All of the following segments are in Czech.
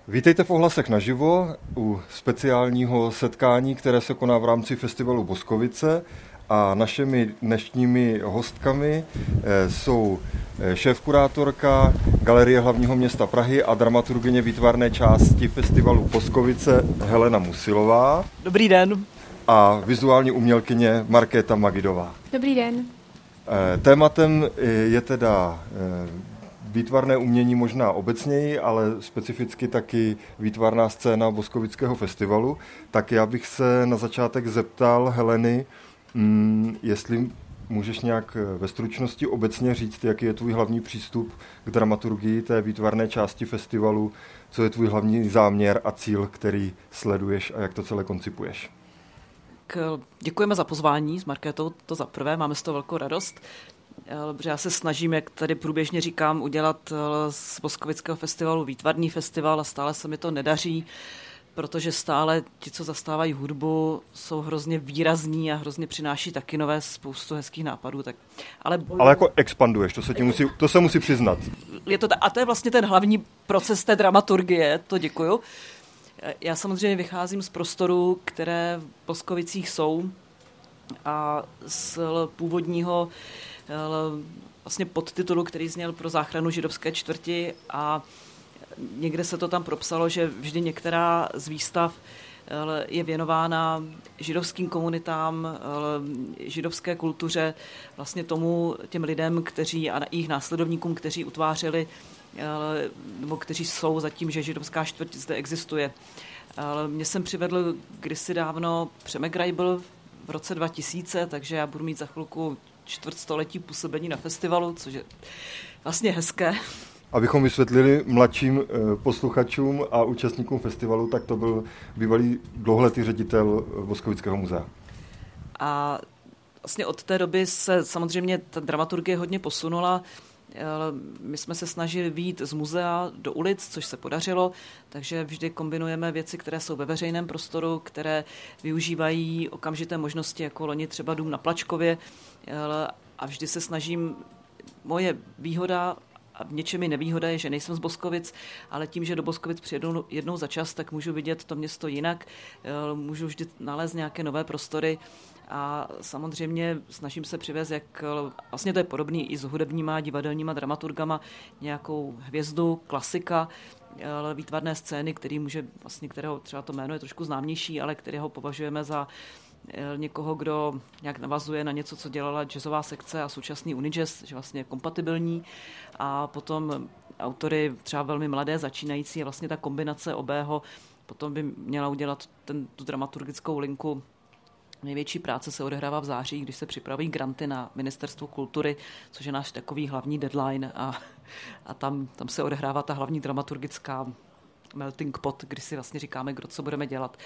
Vítejte v Ohlasech naživo u speciálního setkání, které se koná v rámci festivalu Boskovice, a našimi dnešními hostkami jsou šéfkurátorka Galerie hlavního města Prahy a dramaturgyně výtvarné části festivalu Boskovice Helena Musilová. Dobrý den. A vizuální umělkyně Markéta Magidová. Dobrý den. Tématem je teda výtvarné umění možná obecněji, ale specificky taky výtvarná scéna Boskovického festivalu. Tak já bych se na začátek zeptal Heleny, jestli můžeš nějak ve stručnosti obecně říct, jaký je tvůj hlavní přístup k dramaturgii té výtvarné části festivalu, co je tvůj hlavní záměr a cíl, který sleduješ a jak to celé koncipuješ. Děkujeme za pozvání s Markétou, to za prvé, máme z toho velkou radost. Protože já se snažím, jak tady průběžně říkám, udělat z Boskovického festivalu výtvarný festival a stále se mi to nedaří, protože stále ti, co zastávají hudbu, jsou hrozně výrazní a hrozně přináší taky nové spoustu hezkých nápadů. Tak, ale jako expanduješ, to se musí přiznat. A to je vlastně ten hlavní proces té dramaturgie, to děkuju. Já samozřejmě vycházím z prostorů, které v Boskovicích jsou, a z původního vlastně podtitulu, který zněl Pro záchranu židovské čtvrti, a někde se to tam propsalo, že vždy některá z výstav je věnována židovským komunitám, židovské kultuře, vlastně těm lidem, kteří a jejich následovníkům, kteří utvářeli nebo kteří jsou zatím, že židovská čtvrť zde existuje. Mě jsem přivedl kdysi dávno Přemek Greibel v roce 2000, takže já budu mít za chvilku čtvrtstoletí působení na festivalu, což je vlastně hezké. Abychom vysvětlili mladším posluchačům a účastníkům festivalu, tak to byl bývalý dlouholetý ředitel Boskovického muzea. A vlastně od té doby se samozřejmě ta dramaturgie hodně posunula. My jsme se snažili vyjít z muzea do ulic, což se podařilo, takže vždy kombinujeme věci, které jsou ve veřejném prostoru, které využívají okamžité možnosti, jako loni třeba Dům na Plačkově, a vždy se snažím, moje výhoda a v něčem mi nevýhoda je, že nejsem z Boskovic, ale tím, že do Boskovic přijedu jednou za čas, tak můžu vidět to město jinak, můžu vždy nalézt nějaké nové prostory. A samozřejmě snažím se přivést, jak vlastně to je podobný i s hudebníma, divadelníma dramaturgama, nějakou hvězdu, klasika, výtvarné scény, kterého třeba to jméno je trošku známější, ale kterého považujeme za někoho, kdo nějak navazuje na něco, co dělala jazzová sekce a současný Unijazz, že vlastně je kompatibilní. A potom autory třeba velmi mladé, začínající, a vlastně ta kombinace obého potom by měla udělat tu dramaturgickou linku. Největší práce se odehrává v září, když se připravují granty na Ministerstvo kultury, což je náš takový hlavní deadline, a tam se odehrává ta hlavní dramaturgická melting pot, kdy si vlastně říkáme, co budeme dělat.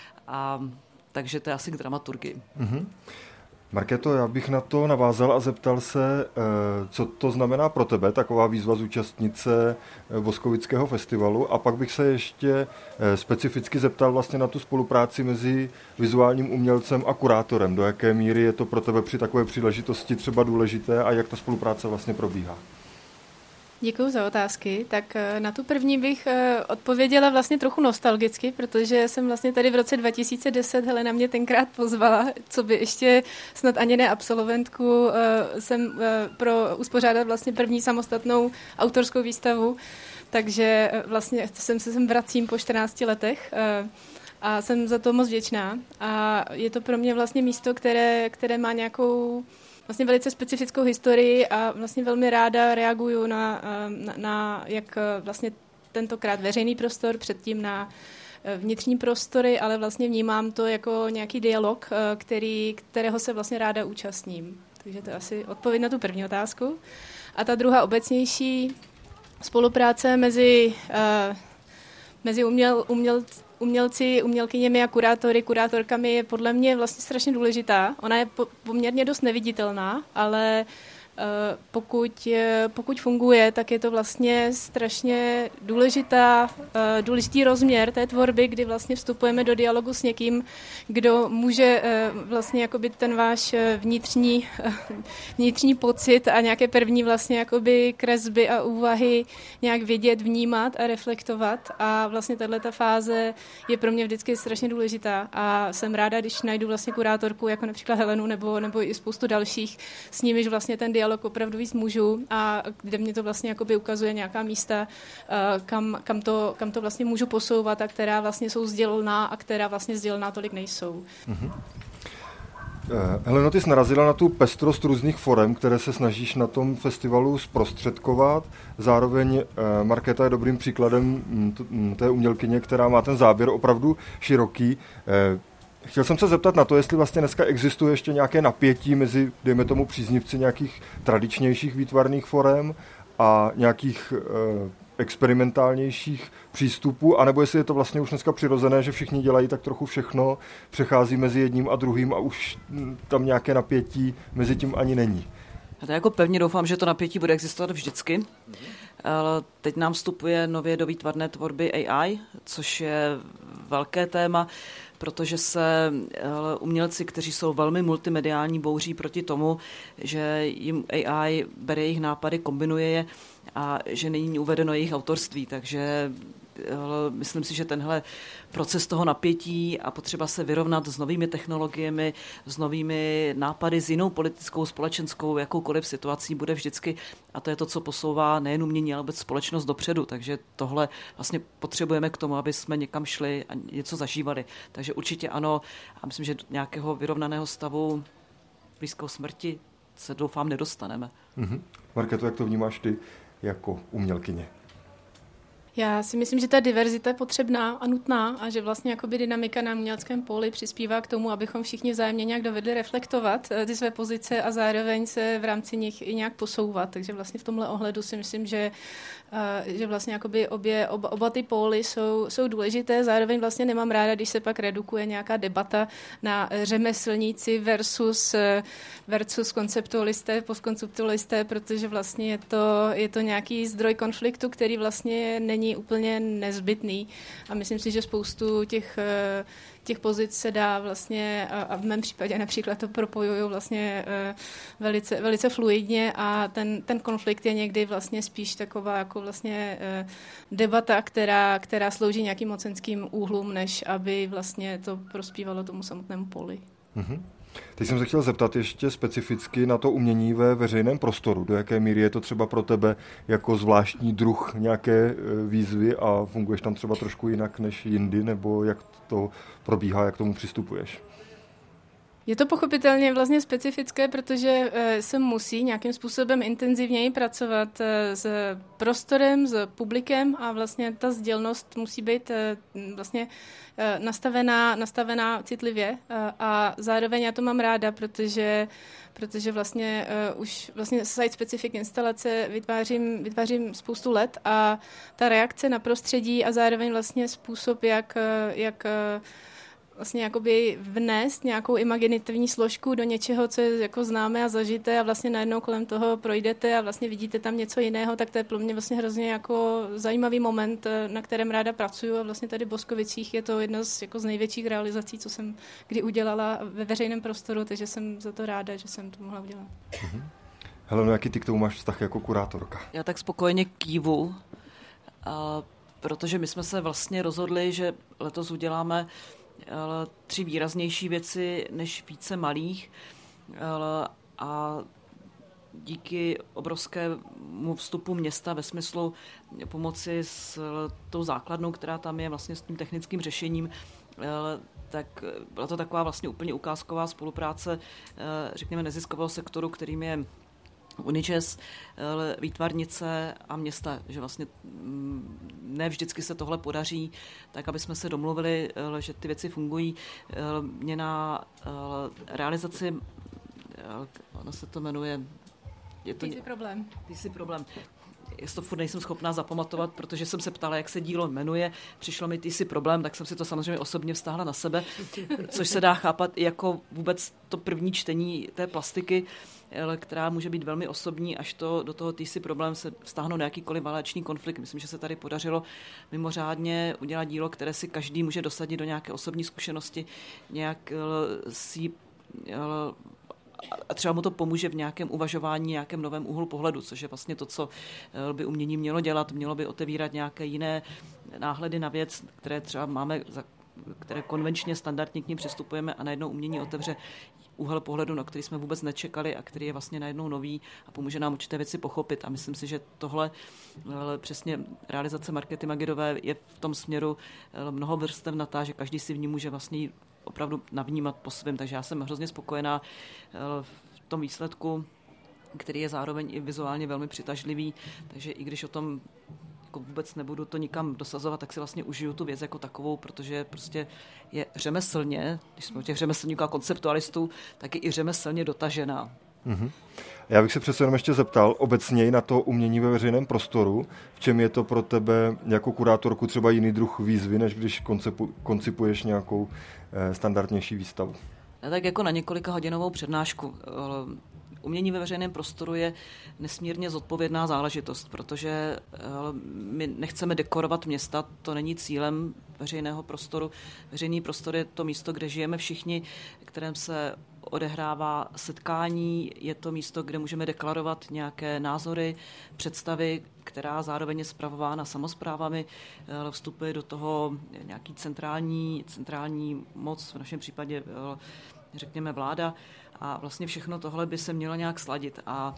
Takže to je asi k dramaturgii. Mm-hmm. Markéto, já bych na to navázal a zeptal se, co to znamená pro tebe, taková výzva zúčastnice Boskovického festivalu, a pak bych se ještě specificky zeptal vlastně na tu spolupráci mezi vizuálním umělcem a kurátorem. Do jaké míry je to pro tebe při takové příležitosti třeba důležité a jak ta spolupráce vlastně probíhá? Děkuji za otázky. Tak na tu první bych odpověděla vlastně trochu nostalgicky, protože jsem vlastně tady v roce 2010 Helena mě tenkrát pozvala, co by ještě snad ani ne absolventku, jsem uspořádat vlastně první samostatnou autorskou výstavu, takže vlastně sem vracím po 14 letech a jsem za to moc vděčná. A je to pro mě vlastně místo, které má nějakou vlastně velice specifickou historii a vlastně velmi ráda reaguju na jak vlastně tentokrát veřejný prostor, předtím na vnitřní prostory, ale vlastně vnímám to jako nějaký dialog, kterého se vlastně ráda účastním. Takže to je asi odpověď na tu první otázku. A ta druhá obecnější spolupráce mezi umělci, umělkyněmi a kurátorkami je podle mě vlastně strašně důležitá. Ona je poměrně dost neviditelná, ale pokud funguje, tak je to vlastně strašně důležitý rozměr té tvorby, kdy vlastně vstupujeme do dialogu s někým, kdo může vlastně jakoby ten váš vnitřní pocit a nějaké první vlastně jakoby kresby a úvahy nějak vědět, vnímat a reflektovat. A vlastně tato fáze je pro mě vždycky strašně důležitá a jsem ráda, když najdu vlastně kurátorku, jako například Helenu nebo i spoustu dalších, s nimiž vlastně ten dialog opravdu víc můžu a kde mě to vlastně jakoby ukazuje nějaká místa, kam to vlastně můžu posouvat a která vlastně jsou sdělná a která vlastně sdělná tolik nejsou. Mm-hmm. Heleno, ty jsi narazila na tu pestrost různých forem, které se snažíš na tom festivalu zprostředkovat. Zároveň Markéta je dobrým příkladem té umělkyně, která má ten záběr opravdu široký. Chtěl jsem se zeptat na to, jestli vlastně dneska existuje ještě nějaké napětí mezi, dejme tomu, příznivci nějakých tradičnějších výtvarných forem a nějakých experimentálnějších přístupů, anebo jestli je to vlastně už dneska přirozené, že všichni dělají tak trochu všechno, přechází mezi jedním a druhým a už tam nějaké napětí mezi tím ani není. Já jako pevně doufám, že to napětí bude existovat vždycky. Teď nám vstupuje nově do výtvarné tvorby AI, což je velké téma, protože se umělci, kteří jsou velmi multimediální, bouří proti tomu, že jim AI bere jejich nápady, kombinuje je a že není uvedeno jejich autorství. Takže myslím si, že tenhle proces toho napětí a potřeba se vyrovnat s novými technologiemi, s novými nápady, s jinou politickou, společenskou, jakoukoliv situací bude vždycky. A to je to, co posouvá nejen umění, ale vůbec společnost dopředu. Takže tohle vlastně potřebujeme k tomu, aby jsme někam šli a něco zažívali. Takže určitě ano. A myslím, že do nějakého vyrovnaného stavu blízkou smrti se doufám nedostaneme. Mm-hmm. Markéto, jak to vnímáš ty jako umělkyně? Já si myslím, že ta diverzita je potřebná a nutná a že vlastně jakoby dynamika na uměleckém poli přispívá k tomu, abychom všichni vzájemně nějak dovedli reflektovat ty své pozice a zároveň se v rámci nich i nějak posouvat. Takže vlastně v tomhle ohledu si myslím, že vlastně jakoby oba ty póly jsou důležité. Zároveň vlastně nemám ráda, když se pak redukuje nějaká debata na řemeslníci versus konceptualisté, postkonceptualisté, protože vlastně je to nějaký zdroj konfliktu, který vlastně není úplně nezbytný. A myslím si, že spoustu těch pozic se dá vlastně, a v mém případě například to propojuju vlastně velice, velice fluidně a ten konflikt je někdy vlastně spíš taková jako vlastně debata, která slouží nějakým mocenským úhlům, než aby vlastně to prospívalo tomu samotnému poli. Mm-hmm. Teď jsem se chtěl zeptat ještě specificky na to umění ve veřejném prostoru. Do jaké míry je to třeba pro tebe jako zvláštní druh nějaké výzvy a funguješ tam třeba trošku jinak než jindy, nebo jak to probíhá, jak k tomu přistupuješ? Je to pochopitelně vlastně specifické, protože se musí nějakým způsobem intenzivněji pracovat s prostorem, s publikem a vlastně ta sdělnost musí být vlastně nastavená citlivě a zároveň já to mám ráda, protože vlastně už vlastně site-specific instalace vytvářím spoustu let a ta reakce na prostředí a zároveň vlastně způsob, jak vlastně jakoby vnést nějakou imaginativní složku do něčeho, co je jako známé a zažité a vlastně najednou kolem toho projdete a vlastně vidíte tam něco jiného, tak to je pro mě vlastně hrozně jako zajímavý moment, na kterém ráda pracuju a vlastně tady v Boskovicích je to jedna z největších realizací, co jsem kdy udělala ve veřejném prostoru, takže jsem za to ráda, že jsem to mohla udělat. Heleno, jaký ty k tomu máš vztah jako kurátorka? Já tak spokojeně kývu, protože my jsme se vlastně rozhodli, že letos uděláme 3 výraznější věci než více malých a díky obrovskému vstupu města ve smyslu pomoci s tou základnou, která tam je vlastně s tím technickým řešením, tak byla to taková vlastně úplně ukázková spolupráce, řekněme, neziskového sektoru, kterým je Uničes, výtvarnice a města, že vlastně ne vždycky se tohle podaří, tak aby jsme se domluvili, že ty věci fungují. Mě na realizaci, ono se to jmenuje... Ty jsi problém. Já to furt nejsem schopná zapamatovat, protože jsem se ptala, jak se dílo jmenuje. Přišlo mi ty jsi problém, tak jsem si to samozřejmě osobně vztáhla na sebe, což se dá chápat i jako vůbec to první čtení té plastiky. která může být velmi osobní, až do toho si problém se vztáhnout na jakýkoliv válečný konflikt. Myslím, že se tady podařilo mimořádně udělat dílo, které si každý může dosadit do nějaké osobní zkušenosti, nějak si a třeba mu to pomůže v nějakém uvažování, nějakém novém úhlu pohledu, což je vlastně to, co by umění mělo dělat, mělo by otevírat nějaké jiné náhledy na věc, které třeba máme, které konvenčně, standardně k nim přistupujeme a najednou umění otevře úhel pohledu, na který jsme vůbec nečekali a který je vlastně najednou nový a pomůže nám určité věci pochopit. A myslím si, že tohle přesně realizace Markéty Magidové je v tom směru mnoho vrstevnatá, že každý si v ní může vlastně opravdu navnímat po svém. Takže já jsem hrozně spokojená v tom výsledku, který je zároveň i vizuálně velmi přitažlivý. Takže i když o tom jako vůbec nebudu to nikam dosazovat, tak si vlastně užiju tu věc jako takovou, protože prostě je řemeslně, když jsme u těch řemeslníků a konceptualistů, tak je i řemeslně dotažená. Mm-hmm. Já bych se přece jenom ještě zeptal obecněji na to umění ve veřejném prostoru. V čem je to pro tebe jako kurátorku třeba jiný druh výzvy, než když koncipuješ nějakou standardnější výstavu? Tak jako na několika hodinovou přednášku. Umění ve veřejném prostoru je nesmírně zodpovědná záležitost, protože my nechceme dekorovat města, to není cílem veřejného prostoru. Veřejný prostor je to místo, kde žijeme všichni, kterém se odehrává setkání, je to místo, kde můžeme deklarovat nějaké názory, představy, která zároveň je spravována samosprávami, vstupuje do toho nějaký centrální moc, v našem případě řekněme vláda, a vlastně všechno tohle by se mělo nějak sladit a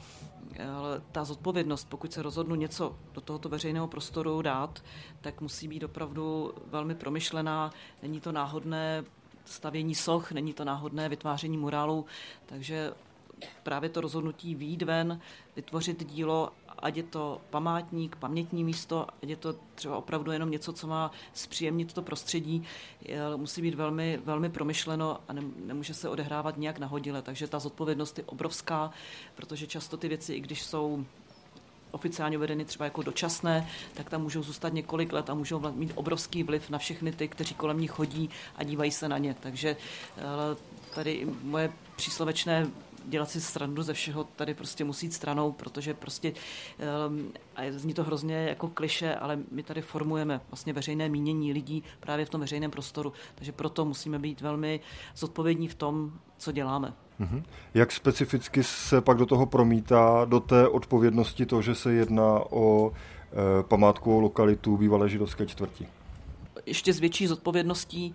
ta zodpovědnost, pokud se rozhodnu něco do tohoto veřejného prostoru dát, tak musí být opravdu velmi promyšlená, není to náhodné stavění soch, není to náhodné vytváření murálu, takže právě to rozhodnutí vyjít ven, vytvořit dílo, ať je to památník, pamětní místo, ať je to třeba opravdu jenom něco, co má zpříjemnit to prostředí, musí být velmi, velmi promyšleno a nemůže se odehrávat nějak nahodile. Takže ta zodpovědnost je obrovská, protože často ty věci, i když jsou oficiálně uvedeny třeba jako dočasné, tak tam můžou zůstat několik let a můžou mít obrovský vliv na všechny ty, kteří kolem nich chodí a dívají se na ně. Takže tady moje příslovečné dělat si srandu ze všeho tady prostě musí jít stranou, protože prostě a zní to hrozně jako klišé, ale my tady formujeme vlastně veřejné mínění lidí právě v tom veřejném prostoru, takže proto musíme být velmi zodpovědní v tom, co děláme. Mm-hmm. Jak specificky se pak do toho promítá do té odpovědnosti to, že se jedná o památkovou lokalitu bývalé židovské čtvrti? Ještě s větší zodpovědností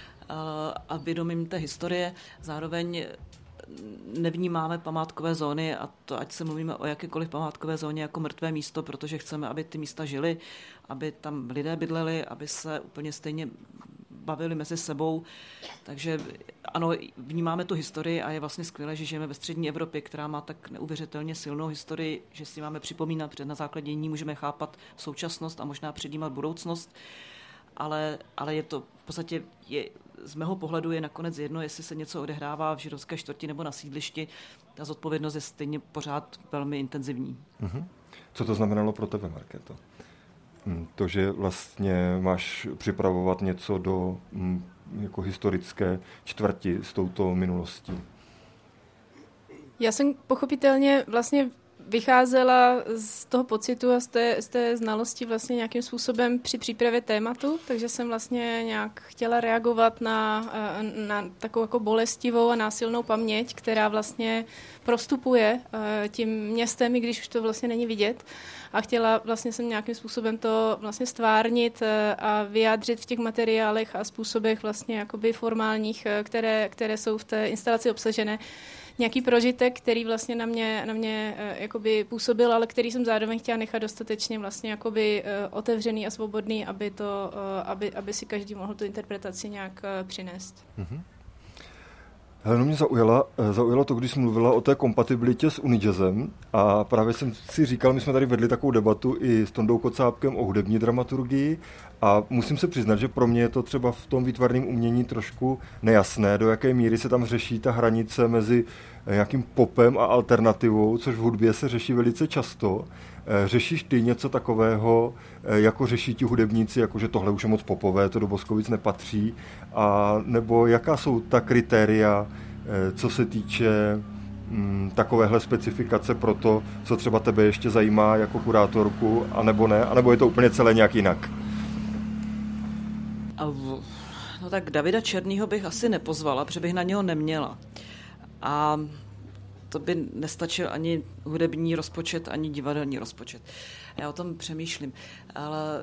a vědomím té historie, zároveň nevnímáme památkové zóny a to, ať se mluvíme o jakékoliv památkové zóně jako mrtvé místo, protože chceme, aby ty místa žily, aby tam lidé bydleli, aby se úplně stejně bavili mezi sebou. Takže ano, vnímáme tu historii a je vlastně skvělé, že žijeme ve střední Evropě, která má tak neuvěřitelně silnou historii, že si máme připomínat, protože na základě ní můžeme chápat současnost a možná předjímat budoucnost. Ale je to v podstatě, z mého pohledu je nakonec jedno, jestli se něco odehrává v židovské čtvrti nebo na sídlišti. Ta zodpovědnost je stejně pořád velmi intenzivní. Mm-hmm. Co to znamenalo pro tebe, Markéto? To, že vlastně máš připravovat něco do jako historické čtvrti s touto minulostí. Já jsem pochopitelně vlastně vycházela z toho pocitu a z té znalosti vlastně nějakým způsobem při přípravě tématu, takže jsem vlastně nějak chtěla reagovat na takovou jako bolestivou a násilnou paměť, která vlastně prostupuje tím městem, i když už to vlastně není vidět. A chtěla vlastně jsem nějakým způsobem to vlastně stvárnit a vyjádřit v těch materiálech a způsobech vlastně jakoby formálních, které jsou v té instalaci obsažené. Nějaký prožitek, který vlastně na mě jakoby působil, ale který jsem zároveň chtěla nechat dostatečně vlastně jakoby otevřený a svobodný, aby si každý mohl tu interpretaci nějak přinést. Mm-hmm. Heleno, mě zaujalo to, když jsi mluvila o té kompatibilitě s Unijazzem a právě jsem si říkal, my jsme tady vedli takovou debatu i s Tondou Kocábkem o hudební dramaturgii a musím se přiznat, že pro mě je to třeba v tom výtvarném umění trošku nejasné, do jaké míry se tam řeší ta hranice mezi nějakým popem a alternativou, což v hudbě se řeší velice často. Řešíš ty něco takového, jako řeší ti hudebníci, jako že tohle už je moc popové, to do Boskovic nepatří, a nebo jaká jsou ta kritéria, co se týče takovéhle specifikace pro to, co třeba tebe ještě zajímá jako kurátorku, anebo ne, anebo je to úplně celé nějak jinak? No tak Davida Černýho bych asi nepozvala, protože bych na něho neměla. A to by nestačil ani hudební rozpočet, ani divadelní rozpočet. Já o tom přemýšlím. Ale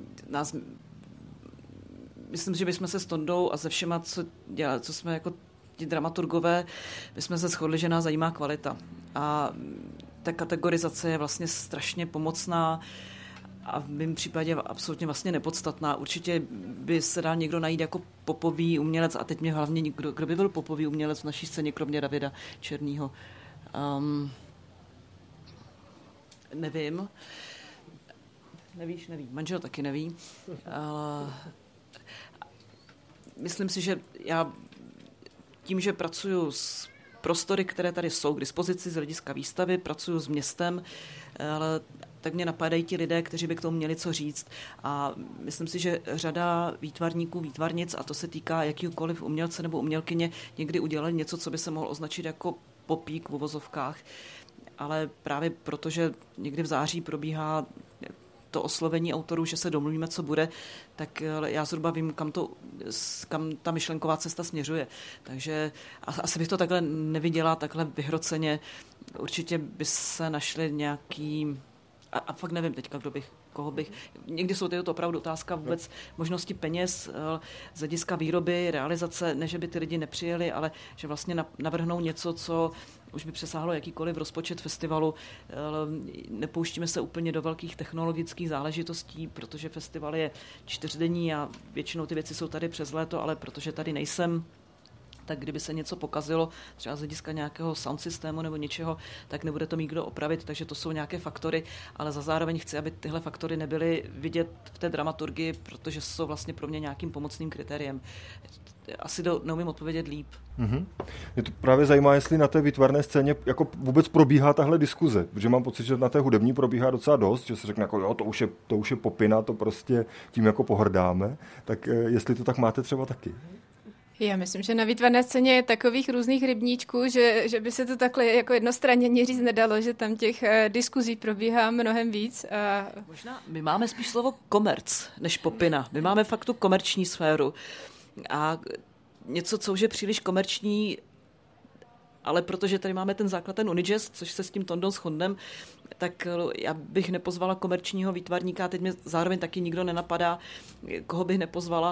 myslím, že bychom se s Tondou a se všema, co jsme jako ti dramaturgové, bychom se shodli, že nás zajímá kvalita. A ta kategorizace je vlastně strašně pomocná a v mém případě absolutně vlastně nepodstatná. Určitě by se dal někdo najít jako popový umělec a teď mě hlavně kdo by byl popový umělec v naší scéně, kromě Davida Černýho. Nevím. Nevíš? Manžel taky neví. Myslím si, že já tím, že pracuji s prostory, které tady jsou k dispozici z hlediska výstavy, pracuji s městem, ale tak mě napadají ti lidé, kteří by k tomu měli co říct. A myslím si, že řada výtvarníků, výtvarnic, a to se týká jakýkoliv umělce nebo umělkyně, někdy udělali něco, co by se mohlo označit jako popík v uvozovkách. Ale právě protože někdy v září probíhá to oslovení autorů, že se domluvíme, co bude, tak já zhruba vím, kam ta myšlenková cesta směřuje. Takže asi bych to takhle neviděla, takhle vyhroceně. Určitě by se našli nějaký... A fakt nevím teďka, koho bych... Někdy jsou to opravdu otázka vůbec možnosti peněz, z hlediska výroby, realizace, ne, že by ty lidi nepřijeli, ale že vlastně navrhnou něco, co už by přesáhlo jakýkoliv rozpočet festivalu. Nepouštíme se úplně do velkých technologických záležitostí, protože festival je 4denní a většinou ty věci jsou tady přes léto, ale protože tady nejsem, tak kdyby se něco pokazilo, třeba z hlediska nějakého sound systému nebo něčeho, tak nebude to mít kdo opravit, takže to jsou nějaké faktory, ale zároveň chci, aby tyhle faktory nebyly vidět v té dramaturgii, protože jsou vlastně pro mě nějakým pomocným kritériem. Asi neumím odpovědět líp. Mm-hmm. Mě to právě zajímá, jestli na té výtvarné scéně jako vůbec probíhá tahle diskuze, protože mám pocit, že na té hudební probíhá docela dost, že se řekne jako jo, to už je popina, to prostě tím jako pohrdáme, tak jestli to tak máte třeba taky. Já myslím, že na výtvarné scéně je takových různých rybníčků, že by se to takhle jako jednostranně říct nedalo, že tam těch diskuzí probíhá mnohem víc. Možná my máme spíš slovo komerc než popina. My máme fakt tu komerční sféru. A něco, co už je příliš komerční, ale protože tady máme ten základ, ten Unijazz, což se s tím Tondou shodnem, tak já bych nepozvala komerčního výtvarníka, teď mě zároveň taky nikdo nenapadá, koho bych nepozvala,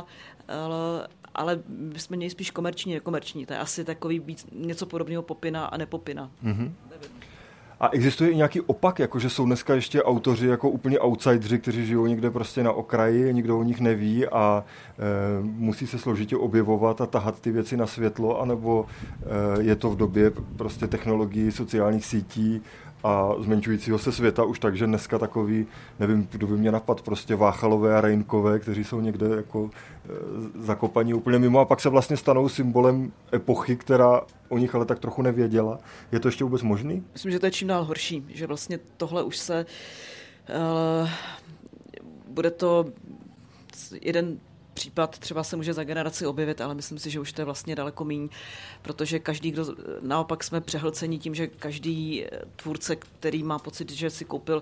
ale my jsme měli spíš komerční, nekomerční. To je asi takový víc něco podobného popina a nepopina. Mm-hmm. A existuje i nějaký opak, jakože jsou dneska ještě autoři jako úplně outsideri, kteří žijou někde prostě na okraji, nikdo o nich neví a musí se složitě objevovat a tahat ty věci na světlo, anebo je to v době prostě technologií, sociálních sítí a zmenšujícího se světa už tak, že dneska takový, nevím, kdo by mě napadl, prostě Váchalové a Rejnkové, kteří jsou někde jako zakopaní úplně mimo a pak se vlastně stanou symbolem epochy, která o nich ale tak trochu nevěděla. Je to ještě vůbec možný? Myslím, že to je čím dál horší, že vlastně tohle už se bude to jeden případ třeba se může za generaci objevit, ale myslím si, že už to je vlastně daleko míň, protože každý, kdo naopak jsme přehlceni tím, že každý tvůrce, který má pocit, že si koupil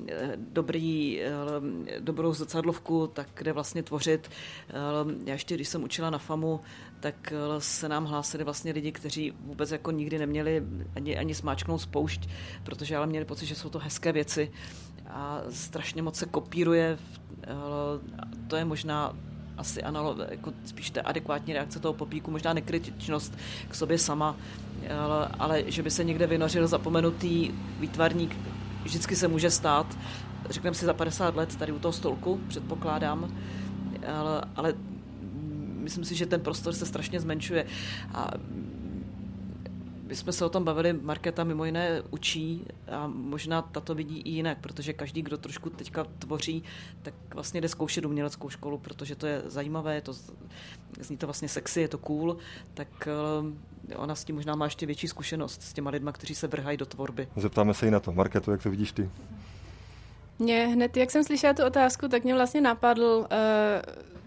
dobrou zrcadlovku, tak jde vlastně tvořit. Já ještě, když jsem učila na FAMu, tak se nám hlásili vlastně lidi, kteří vůbec jako nikdy neměli ani smáčknout spoušť, protože ale měli pocit, že jsou to hezké věci a strašně moc se kopíruje. To je možná asi jako spíš ta adekvátní reakce toho popíku, možná nekritičnost k sobě sama, ale že by se někde vynořil zapomenutý výtvarník, vždycky se může stát. Řekneme si za 50 let tady u toho stolku, předpokládám, ale myslím si, že ten prostor se strašně zmenšuje. A my jsme se o tom bavili, Markéta mimo jiné učí a možná tato vidí i jinak, protože každý, kdo trošku teďka tvoří, tak vlastně jde zkoušet uměleckou školu, protože to je zajímavé, zní to vlastně sexy, je to cool, tak ona s tím možná má ještě větší zkušenost s těma lidma, kteří se vrhají do tvorby. Zeptáme se i na to. Markéto, jak to vidíš ty? Mě hned, jak jsem slyšela tu otázku, tak mě vlastně napadl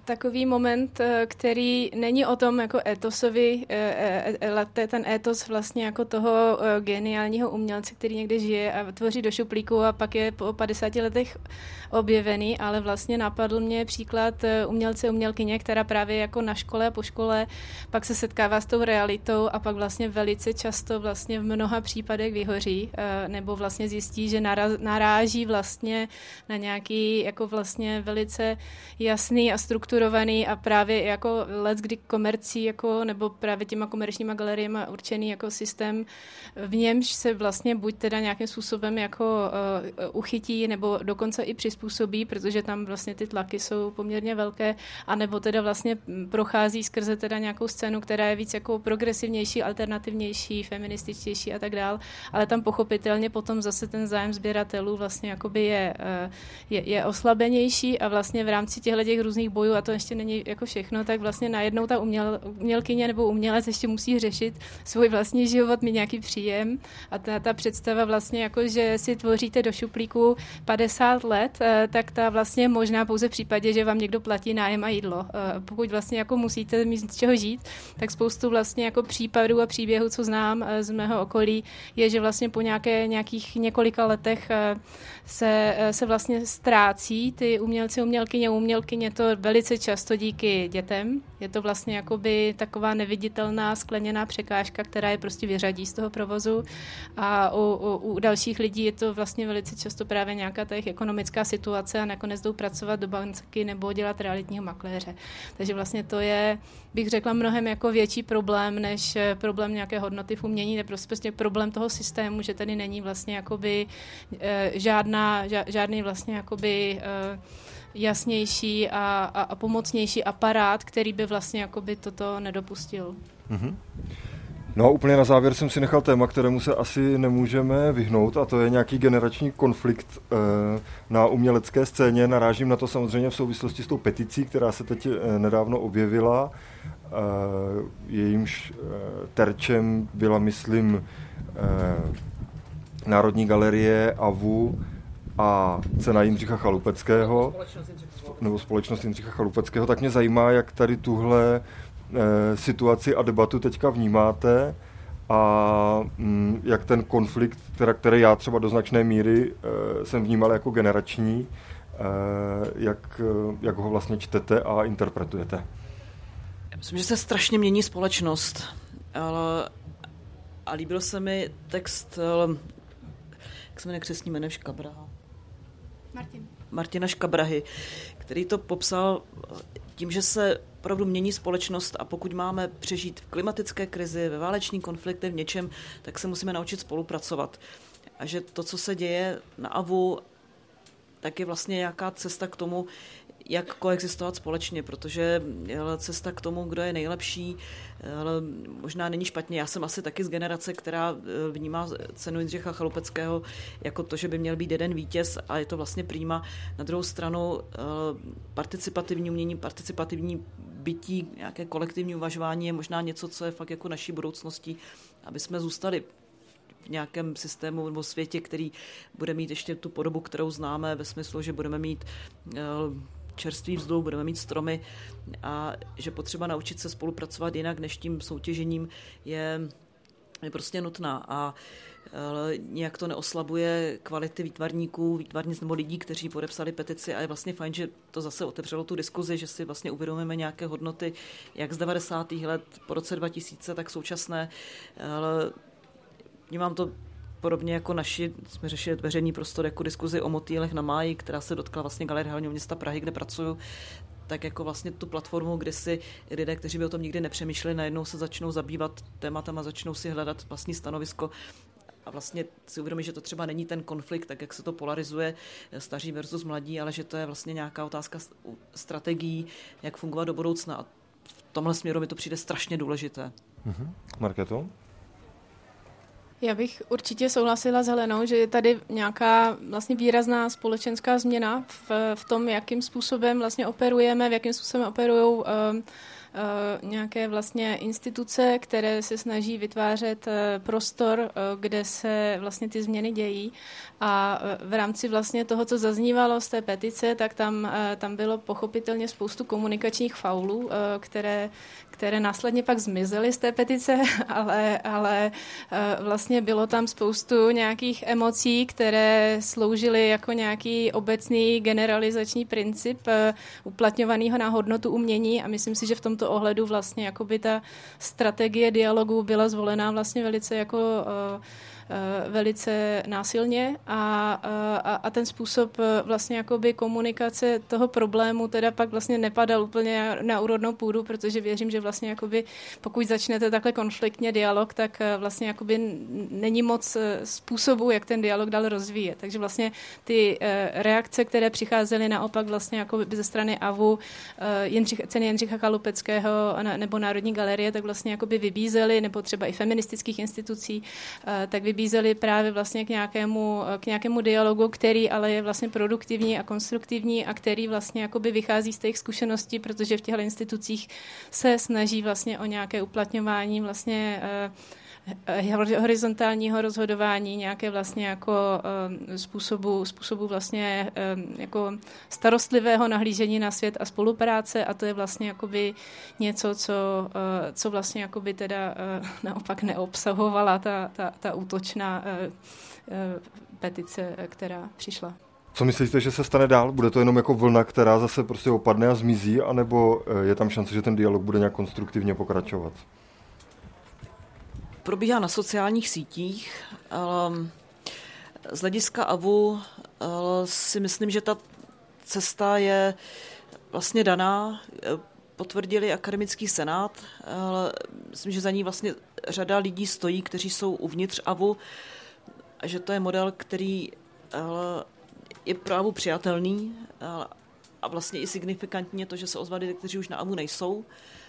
takový moment, který není o tom jako etosovi, ten etos vlastně jako toho geniálního umělce, který někde žije a tvoří do šuplíku a pak je po 50 letech objevený, ale vlastně napadl mě příklad umělce, umělkyně, která právě jako na škole a po škole pak se setkává s tou realitou a pak vlastně velice často vlastně v mnoha případech vyhoří, nebo vlastně zjistí, že naráží vlastně na nějaký jako vlastně velice jasný a strukturovaný a právě jako leckdy komercí, jako, nebo právě těma komerčníma galeriemi určený jako systém, v němž se vlastně buď teda nějakým způsobem jako uchytí, nebo dokonce i přizpůsobí, protože tam vlastně ty tlaky jsou poměrně velké, anebo teda vlastně prochází skrze teda nějakou scénu, která je víc jako progresivnější, alternativnější, feminističtější a tak dál, ale tam pochopitelně potom zase ten zájem sběratelů vlastně jakoby je oslabenější a vlastně v rámci těch různých bojů, a to ještě není jako všechno, tak vlastně najednou ta umělkyně nebo umělec ještě musí řešit svůj vlastní život, mít nějaký příjem a ta představa vlastně jako, že si tvoříte do šuplíku 50 let, tak ta vlastně možná pouze v případě, že vám někdo platí nájem a jídlo. Pokud vlastně jako musíte mít z čeho žít, tak spoustu vlastně jako případů a příběhů, co znám z mého okolí, je, že vlastně po nějakých několika letech se vlastně ztrácí ty umělci, umělkyně to velice často díky dětem. Je to vlastně jakoby taková neviditelná skleněná překážka, která je prostě vyřadí z toho provozu a u dalších lidí je to vlastně velice často právě nějaká ta ekonomická situace a nakonec jdou pracovat do banky nebo dělat realitního makléře. Takže vlastně to je, bych řekla, mnohem jako větší problém, než problém nějaké hodnoty v umění, je prostě problém toho systému, že tady není vlastně jakoby žádný vlastně jakoby jasnější a pomocnější aparát, který by vlastně jakoby toto nedopustil. Mm-hmm. No a úplně na závěr jsem si nechal téma, kterému se asi nemůžeme vyhnout, a to je nějaký generační konflikt na umělecké scéně. Narážím na to samozřejmě v souvislosti s tou peticí, která se teď nedávno objevila. Jejímž terčem byla, myslím, Národní galerie, AVU a cena Jindřicha Chalupeckého, nebo společnost Jindřicha Chalupeckého, tak mě zajímá, jak tady tuhle situaci a debatu teďka vnímáte a jak ten konflikt, který já třeba do značné míry jsem vnímal jako generační, jak ho vlastně čtete a interpretujete. Já myslím, že se strašně mění společnost, a líbil se mi text, jak se jmenuje křestní jméno Škabraha? Martina Škabrahy, který to popsal tím, že se opravdu mění společnost a pokud máme přežít v klimatické krizi, ve váleční konflikty, v něčem, tak se musíme naučit spolupracovat. A že to, co se děje na AVU, tak je vlastně nějaká cesta k tomu, jak koexistovat společně, protože cesta k tomu, kdo je nejlepší, možná není špatně. Já jsem asi taky z generace, která vnímá cenu Jindřicha Chalupeckého jako to, že by měl být jeden vítěz a je to vlastně prima. Na druhou stranu participativní umění, participativní bytí, nějaké kolektivní uvažování je možná něco, co je fakt jako naší budoucností, aby jsme zůstali v nějakém systému nebo světě, který bude mít ještě tu podobu, kterou známe, ve smyslu, že budeme mít čerstvý vzduch, budeme mít stromy a že potřeba naučit se spolupracovat jinak než tím soutěžením je prostě nutná a nějak to neoslabuje kvality výtvarnic nebo lidí, kteří podepsali petici a je vlastně fajn, že to zase otevřelo tu diskuzi, že si vlastně uvědomíme nějaké hodnoty, jak z 90. let po roce 2000, tak současné. Vnímám to podobně jako jsme řešili veřejný prostor jako diskuzi o motýlech na máji, která se dotkla vlastně Galerie hlavního města Prahy, kde pracuju, tak jako vlastně tu platformu, kde si lidé, kteří by o tom nikdy nepřemýšleli, najednou se začnou zabývat tématem a začnou si hledat vlastní stanovisko a vlastně si uvědomí, že to třeba není ten konflikt, tak jak se to polarizuje, staří versus mladí, ale že to je vlastně nějaká otázka strategií, jak fungovat do budoucna a v tomhle směru mi to přijde strašně důležité. Markéto? Já bych určitě souhlasila s Helenou, že je tady nějaká vlastně výrazná společenská změna v tom, jakým způsobem vlastně operujeme, v jakým způsobem operují nějaké vlastně instituce, které se snaží vytvářet prostor, kde se vlastně ty změny dějí. A v rámci vlastně toho, co zaznívalo z té petice, tak tam bylo pochopitelně spoustu komunikačních faulů, které následně pak zmizely z té petice, ale vlastně bylo tam spoustu nějakých emocí, které sloužily jako nějaký obecný generalizační princip uplatňovaného na hodnotu umění a myslím si, že v tomto ohledu vlastně jakoby ta strategie dialogu byla zvolená vlastně velice násilně a ten způsob vlastně jakoby komunikace toho problému teda pak vlastně nepadal úplně na úrodnou půdu, protože věřím, že vlastně jakoby pokud začnete takhle konfliktně dialog, tak vlastně jakoby není moc způsobů, jak ten dialog dál rozvíjet. Takže vlastně ty reakce, které přicházely naopak vlastně jakoby ze strany AVU, ceny Jindřicha Chalupeckého nebo Národní galerie, tak vlastně jakoby vybízely, nebo třeba i feministických institucí, tak vybízeli právě vlastně k nějakému dialogu, který ale je vlastně produktivní a konstruktivní a který vlastně jakoby vychází z těch zkušeností, protože v těchto institucích se snaží vlastně o nějaké uplatňování vlastně horizontálního rozhodování, nějaké vlastně jako způsobu vlastně jako starostlivého nahlížení na svět a spolupráce a to je vlastně jakoby něco, co vlastně jakoby teda naopak neobsahovala ta útočná petice, která přišla. Co myslíte, že se stane dál? Bude to jenom jako vlna, která zase prostě opadne a zmizí, anebo je tam šance, že ten dialog bude nějak konstruktivně pokračovat? Probíhá na sociálních sítích. Z hlediska AVU si myslím, že ta cesta je vlastně daná. Potvrdili akademický senát. Myslím, že za ní vlastně řada lidí stojí, kteří jsou uvnitř AVU a že to je model, který je pro AVU přijatelný a vlastně i signifikantně to, že se ozvali, kteří už na AVU nejsou.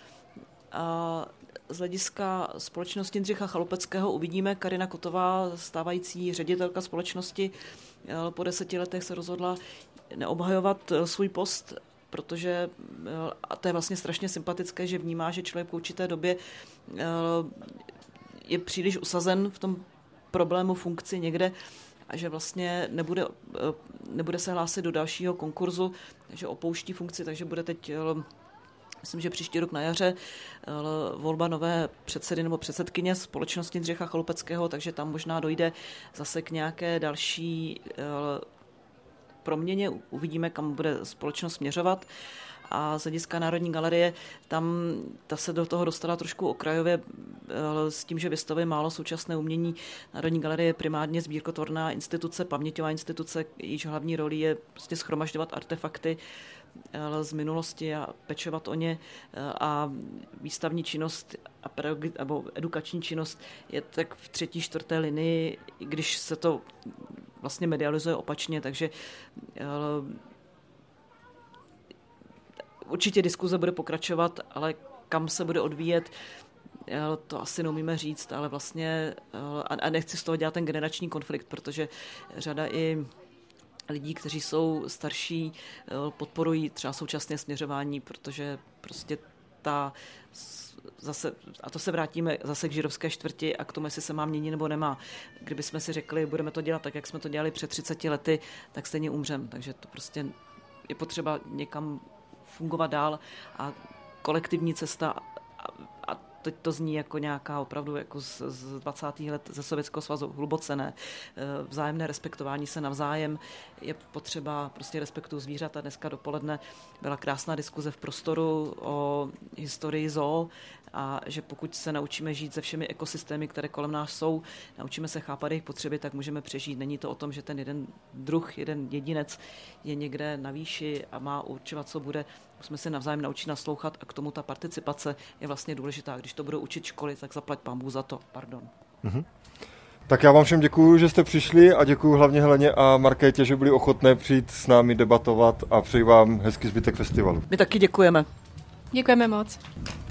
Z hlediska společnosti Jindřicha Chalupeckého uvidíme. Karina Kotová, stávající ředitelka společnosti, po 10 letech se rozhodla neobhajovat svůj post, protože, a to je vlastně strašně sympatické, že vnímá, že člověk v určité době je příliš usazen v tom problému funkci někde a že vlastně nebude se hlásit do dalšího konkurzu, že opouští funkci, takže bude teď, myslím, že příští rok na jaře, volba nové předsedy nebo předsedkyně společnosti Jindřicha Chalupeckého, takže tam možná dojde zase k nějaké další proměně. Uvidíme, kam bude společnost směřovat. A z hlediska Národní galerie, ta se do toho dostala trošku okrajově s tím, že vystavuje málo současné umění. Národní galerie je primárně sbírkotvorná instituce, paměťová instituce, jejíž hlavní roli je prostě shromažďovat artefakty z minulosti a pečovat o ně a výstavní činnost nebo edukační činnost je tak v 3., 4. linii, i když se to vlastně medializuje opačně, takže určitě diskuze bude pokračovat, ale kam se bude odvíjet, to asi neumíme říct, ale vlastně a nechci z toho dělat ten generační konflikt, protože řada i lidí, kteří jsou starší, podporují třeba současné směřování, protože prostě zase, a to se vrátíme zase k židovské čtvrti a k tomu, jestli se má měnit nebo nemá. Kdybychom si řekli, budeme to dělat tak, jak jsme to dělali před 30 lety, tak stejně umřem. Takže to prostě je potřeba někam fungovat dál a kolektivní cesta a teď to zní jako nějaká opravdu jako z 20. let ze Sovětského svazu, hluboce ne. Vzájemné respektování se navzájem, je potřeba prostě respektu zvířat a dneska dopoledne byla krásná diskuze v prostoru o historii zoo a že pokud se naučíme žít se všemi ekosystémy, které kolem nás jsou, naučíme se chápat jejich potřeby, tak můžeme přežít. Není to o tom, že ten jeden druh, jeden jedinec je někde na výši a má určovat, co bude. Musíme se navzájem naučit naslouchat a k tomu ta participace je vlastně důležitá. Když to budou učit školy, tak zaplať pán Bůh za to. Pardon. Mhm. Tak já vám všem děkuju, že jste přišli a děkuju hlavně Heleně a Markétě, že byli ochotné přijít s námi debatovat a přeji vám hezký zbytek festivalu. My taky děkujeme. Děkujeme moc.